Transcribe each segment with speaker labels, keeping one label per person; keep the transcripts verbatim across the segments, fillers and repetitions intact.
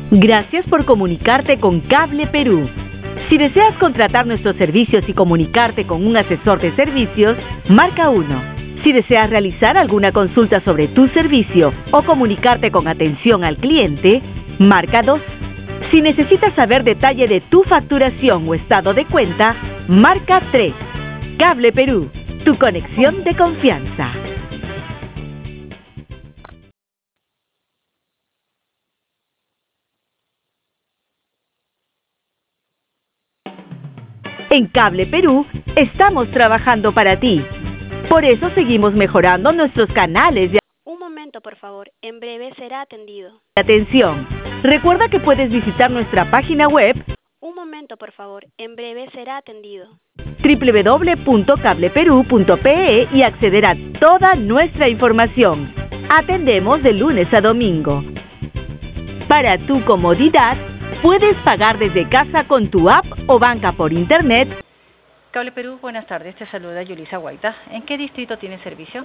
Speaker 1: Gracias por comunicarte con Cable Perú. Si deseas contratar nuestros servicios y comunicarte con un asesor de servicios, marca uno. Si deseas realizar alguna consulta sobre tu servicio o comunicarte con atención al cliente, marca dos. Si necesitas saber detalle de tu facturación o estado de cuenta, marca tres. Cable Perú, tu conexión de confianza. En Cable Perú estamos trabajando para ti. Por eso seguimos mejorando nuestros canales de
Speaker 2: Un momento, por favor. En breve será atendido.
Speaker 1: atención. Recuerda que puedes visitar nuestra página web
Speaker 2: Un momento, por favor. En breve será atendido.
Speaker 1: doble u doble u doble u punto cable perú punto pe e y acceder a toda nuestra información. Atendemos de lunes a domingo. Para tu comodidad, puedes pagar desde casa con tu app o banca por internet.
Speaker 3: Cable Perú, buenas tardes. Te saluda Yulisa Guaita. ¿En qué distrito tiene servicio?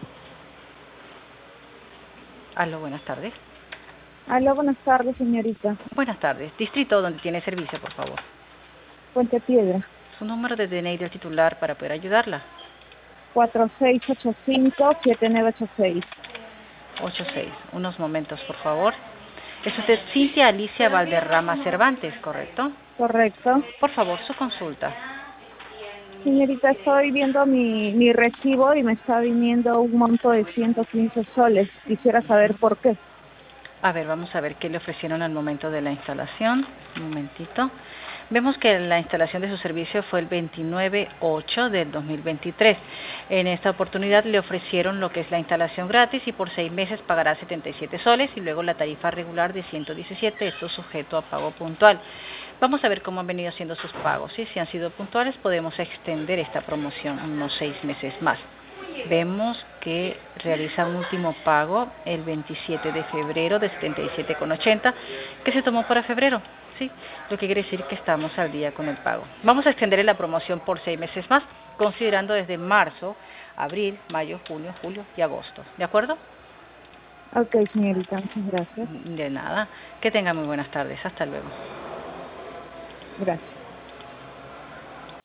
Speaker 3: Aló, buenas tardes.
Speaker 4: Aló, buenas tardes, señorita.
Speaker 3: Buenas tardes. Distrito donde tiene servicio, por favor.
Speaker 4: Puente Piedra.
Speaker 3: Su número de D N I del titular para poder ayudarla.
Speaker 4: cuatro seis ocho cinco siete nueve ocho seis.
Speaker 3: ocho seis. Unos momentos, por favor. Es usted Cintia Alicia Valderrama Cervantes, ¿correcto?
Speaker 4: Correcto.
Speaker 3: Por favor, su consulta.
Speaker 4: Señorita, estoy viendo mi, mi recibo y me está viniendo un monto de ciento quince soles. Quisiera saber por qué.
Speaker 3: A ver, vamos a ver qué le ofrecieron al momento de la instalación. Un momentito. Vemos que la instalación de su servicio fue el veintinueve ocho del dos mil veintitrés. En esta oportunidad le ofrecieron lo que es la instalación gratis y por seis meses pagará setenta y siete soles y luego la tarifa regular de ciento diecisiete, esto sujeto a pago puntual. Vamos a ver cómo han venido haciendo sus pagos, ¿sí? Si han sido puntuales podemos extender esta promoción unos seis meses más. Vemos que realiza un último pago el veintisiete de febrero de setenta y siete con ochenta que se tomó para febrero, ¿sí? Lo que quiere decir que estamos al día con el pago. Vamos a extender la promoción por seis meses más, considerando desde marzo, abril, mayo, junio, julio y agosto. ¿De acuerdo?
Speaker 4: Ok, señorita, muchas gracias.
Speaker 3: De nada. Que tenga muy buenas tardes. Hasta luego.
Speaker 4: Gracias.